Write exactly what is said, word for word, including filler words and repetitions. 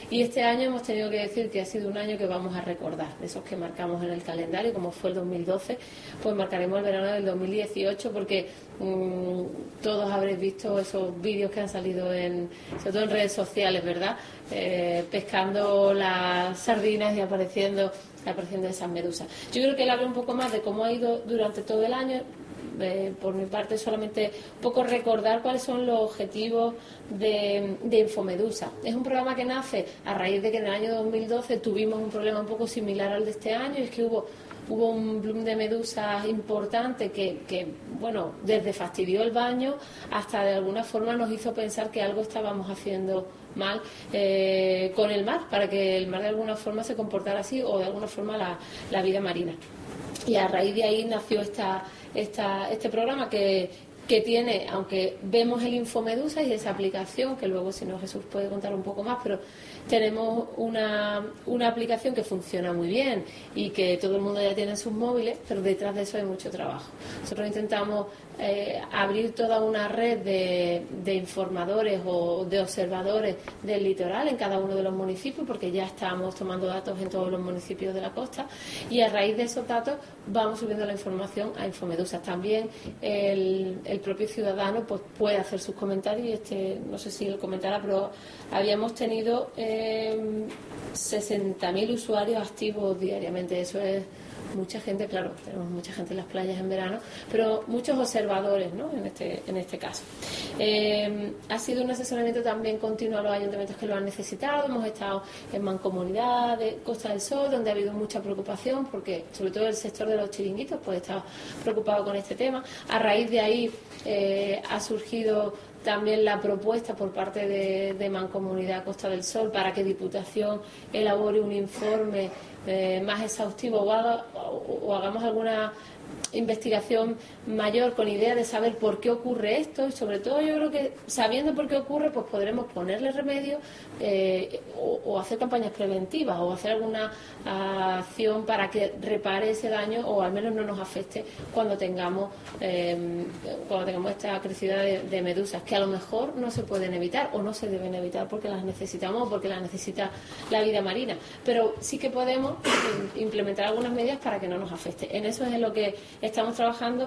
Y este año hemos tenido que decir que ha sido un año que vamos a recordar, de esos que marcamos en el calendario, como fue el dos mil doce, pues marcaremos el verano del dos mil dieciocho, porque mmm, todos habréis visto esos vídeos que han salido en, sobre todo en redes sociales, ¿verdad? Eh, pescando las sardinas y apareciendo, apareciendo esas medusas. Yo creo que él habla un poco más de cómo ha ido durante todo el año. Eh, por mi parte, solamente un poco recordar cuáles son los objetivos de, de Infomedusa. Es un programa que nace a raíz de que en el año dos mil doce tuvimos un problema un poco similar al de este año, y es que hubo hubo un bloom de medusas importante que, que, bueno, desde fastidió el baño hasta de alguna forma nos hizo pensar que algo estábamos haciendo mal eh, con el mar, para que el mar de alguna forma se comportara así, o de alguna forma la, la vida marina. Y a raíz de ahí nació esta, esta, este programa que, que tiene, aunque vemos el Infomedusa y esa aplicación, que luego si no Jesús puede contar un poco más, pero tenemos una, una aplicación que funciona muy bien y que todo el mundo ya tiene en sus móviles, pero detrás de eso hay mucho trabajo. Nosotros intentamos eh, abrir toda una red de, de informadores o de observadores del litoral en cada uno de los municipios, porque ya estamos tomando datos en todos los municipios de la costa, y a raíz de esos datos vamos subiendo la información a Infomedusa. También el, el propio ciudadano pues puede hacer sus comentarios, y este no sé si lo comentará, pero habíamos tenido eh, sesenta mil usuarios activos diariamente. Eso es mucha gente, claro, tenemos mucha gente en las playas en verano, pero muchos observadores, ¿no? En este, en este caso. Eh, ha sido un asesoramiento también continuo a los ayuntamientos que lo han necesitado. Hemos estado en Mancomunidad de Costa del Sol, donde ha habido mucha preocupación, porque sobre todo el sector de los chiringuitos pues está preocupado con este tema. A raíz de ahí eh, ha surgido también la propuesta por parte de, de Mancomunidad Costa del Sol para que Diputación elabore un informe eh, más exhaustivo o, haga, o, o hagamos alguna investigación mayor con idea de saber por qué ocurre esto, y sobre todo yo creo que sabiendo por qué ocurre pues podremos ponerle remedio eh, o, o hacer campañas preventivas o hacer alguna acción para que repare ese daño, o al menos no nos afecte cuando tengamos eh, cuando tengamos esta crecida de, de medusas, que a lo mejor no se pueden evitar o no se deben evitar porque las necesitamos o porque las necesita la vida marina, pero sí que podemos implementar algunas medidas para que no nos afecte. En eso es en lo que estamos trabajando.